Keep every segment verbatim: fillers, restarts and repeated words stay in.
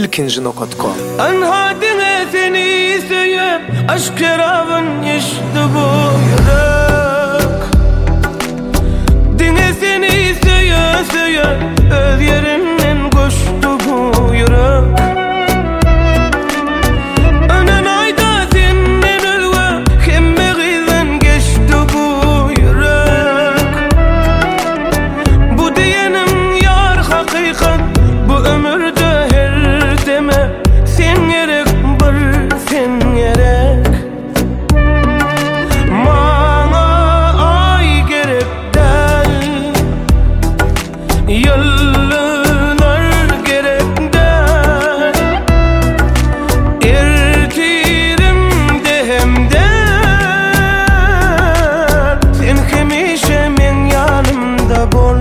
ikinci nokta com. Anhadine seni sevip aşk kerabın yaşdı bu yürek. Dine seni söye söye öz yerinden koştu bu yürek. Önen ayda senden ölve kemme gizden geçti bu yürek. Bu diyenim yar hakikat bu ömürde her deme sen gerek bir sen gerek. Bana ay gerek değil, yıllar gerek değil. Ertirim de hem de sen hemişe men yanımda bol.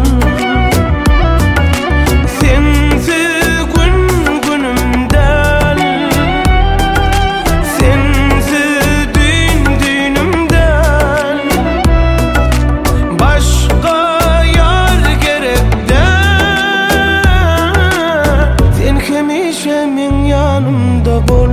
Min yanımda bol.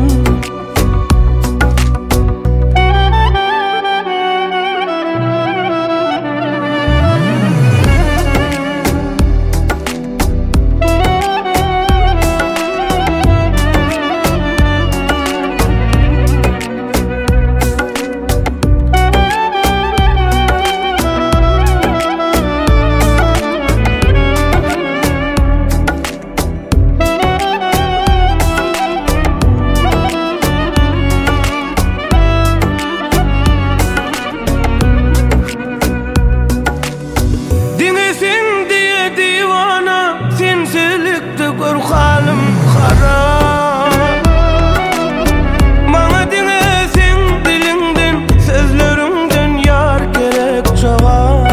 Gör halim harap. Bana dine sen dilinden sözlerinden yar gerek cevap.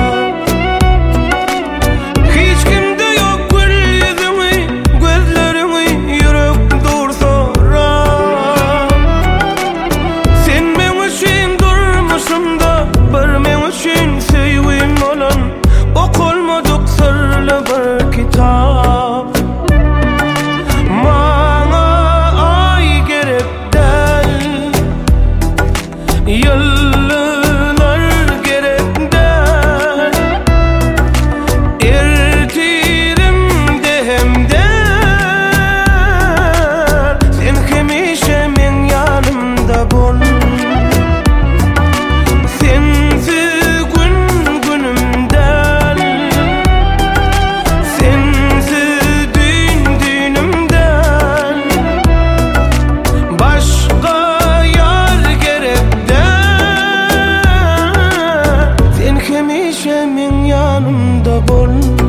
Hiç kimde yok gül yüzünü, gözlerini yürek dur sorar. Sen ben için durmuşum da bir men için sevim olan okulmadık sırlı bir kitap. Yıllar gerek değil, ertirim de hem de sen hemişe men yanımda bol. Sensiz gün günümden, sensiz dün dünümden başka hemişe min yanımda bol.